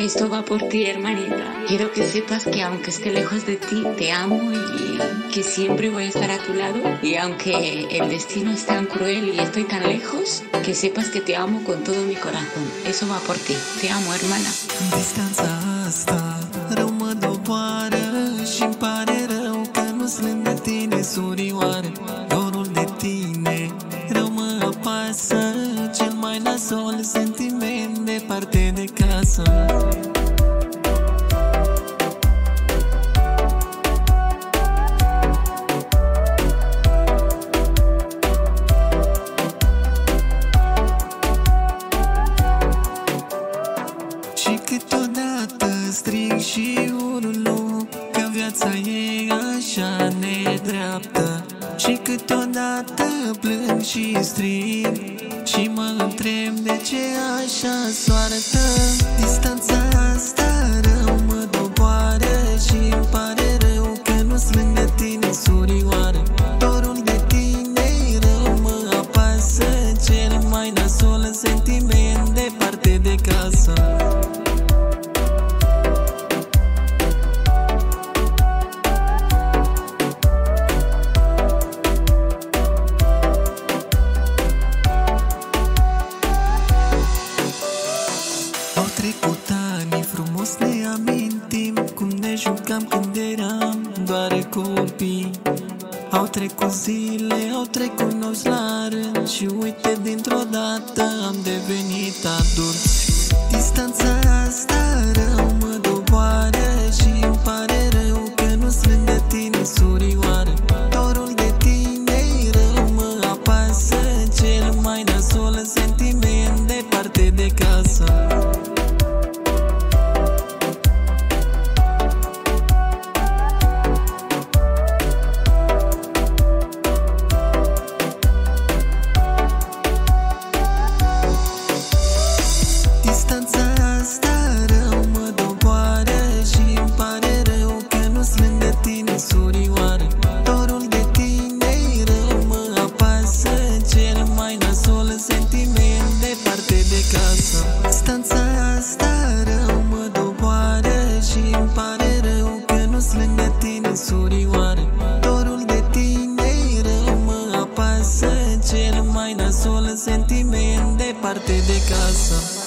Esto va por ti, hermanita. Quiero que sepas que aunque esté lejos de ti, te amo y que siempre voy a estar a tu lado. Y aunque el destino es tan cruel y estoy tan lejos, que sepas que te amo con todo mi corazón. Eso va por ti. Te amo, hermana. Distanța asta rău mă doboară și-mi pare rău că nu-s lângă tine, surioară. Dorul de tine rău mă apasă, cel mai nasol sentiment departe de casă. Și câteodată strig și urlu că viața e așa nedreaptă. Și câteodată plâng și strig și mă întreb de ce așa soartă. Distanța asta rău mă doboară și-mi pare rău că nu-s lângă tine, surioară. Dorul de tine rău mă apasă, cel mai nasol sentiment departe de casă. Au trecut ani, frumos ne amintim cum ne jucam când eram doar copii. Au trecut zile, au trecut nopți la rând și uite, dintr-o dată am devenit adulți. Distanța asta rău mă doboară și-mi pare rău că nu-s lângă tine, surioară. Dorul de tine rău mă apasă, cel mai nasol sentiment departe de casă. Distanța asta rău mă doboară și-mi pare rău că nu-s lângă tine, surioară. Dorul de tine rău mă apasă, cel mai nasol sentiment departe de casă. Distanța asta rău mă doboară și-mi pare rău că nu-s lângă tine, surioară. Dorul de tine rău mă apasă, cel mai nasol sentiment departe de casă.